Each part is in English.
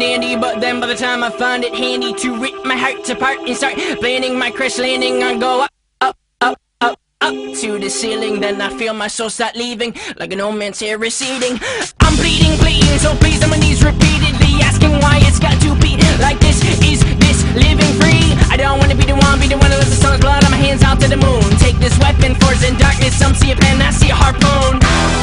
dandy, but then by the time I find it handy to rip my heart apart and start planning my crash landing, I go up, up, up, up, up to the ceiling. Then I feel my soul start leaving, like an old man's hair receding. I'm bleeding, bleeding, so please on my knees repeatedly, asking why it's got to be like this. Is this living free? I don't wanna be the one that lets the sun's blood on my hands out to the moon. Take this weapon, force in darkness, some see a pen, I see a harpoon.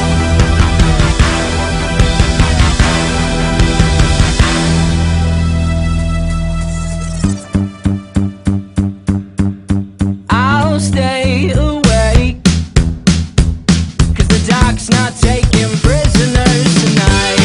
I'll stay awake, 'cause the dark's not taking prisoners tonight.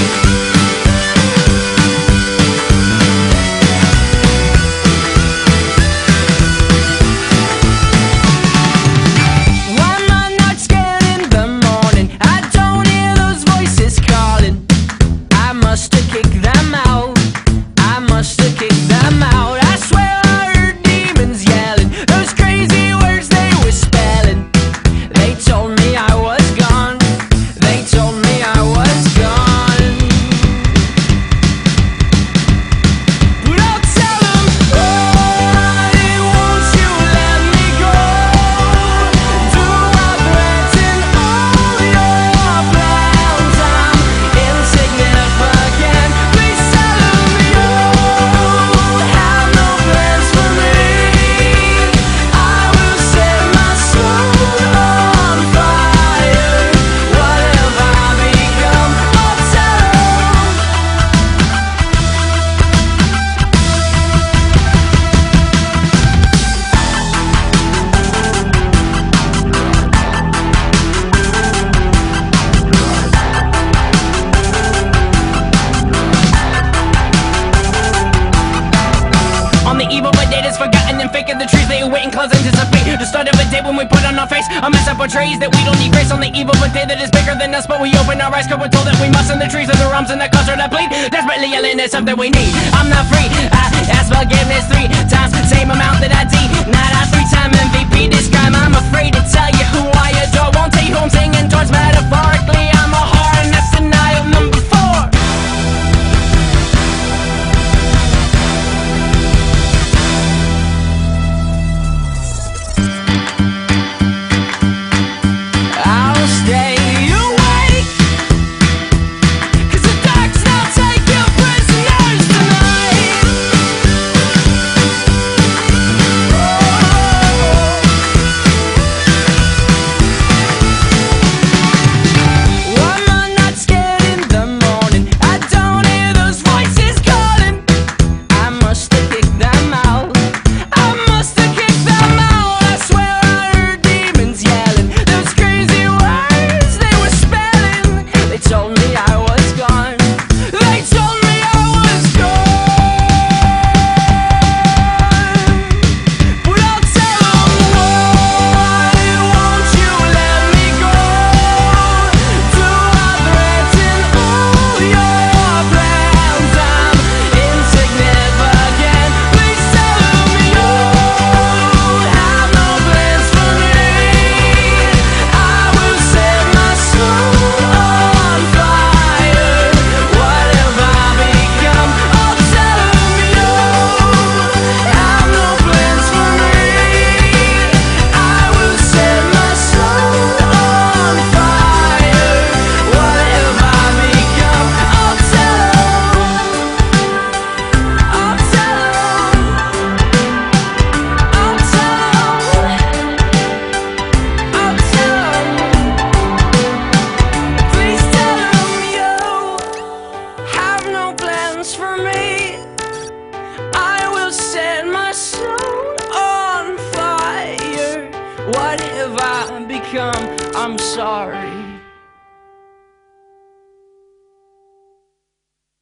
Why am I not scared in the morning? I don't hear those voices calling. I must have kicked them out. I must have kicked them out. I swear I heard demons yelling those crazy words they were spelling. They told me I was gone. They told me I was gone. But I'll tell them, why won't you let me go? Do I threaten all your plans? I'm insignificant. Please tell them you have no plans for me. I will set my soul on fire. What have I become? I'll tell them. On the eve of a day that's forgotten and fake of the trees they wait and close anticipate the start of a day when we put on our face a mess that portrays that we don't need grace. On the eve of a day that is bigger than us, but we open our eyes 'cause we're told that we must. And the trees are the arms and the culture that bleed, desperately yelling at something we need. I'm not free, I ask forgiveness 3 times, same amount that I denied. I 3-time MVP this crime. I'm afraid to tell you who I adore, won't tell you who I'm singing towards. Metaphorically I'm a whore, and that's denial number 4. I'll stay awake, 'cause the dark's not taking prisoners tonight. Why am I not scared in the morning? I don't hear those voices calling. I must have kicked them out. I must have kicked them out. I swear I heard demons yelling those crazy words they were spelling. They told me I was gone. They told me I was gone. But I'll tell them, why won't you let me go? Do I threaten all your plans? I'm insignificant. Please tell them you have no plans for me. I will set my soul on fire. What have I become? I'll tell them you have no plans for me. I will set my soul on fire. What have I become? I'll tell them. I'll tell them. Please tell them you have no plans for me. I will set my soul on fire. What have I become? I'm sorry.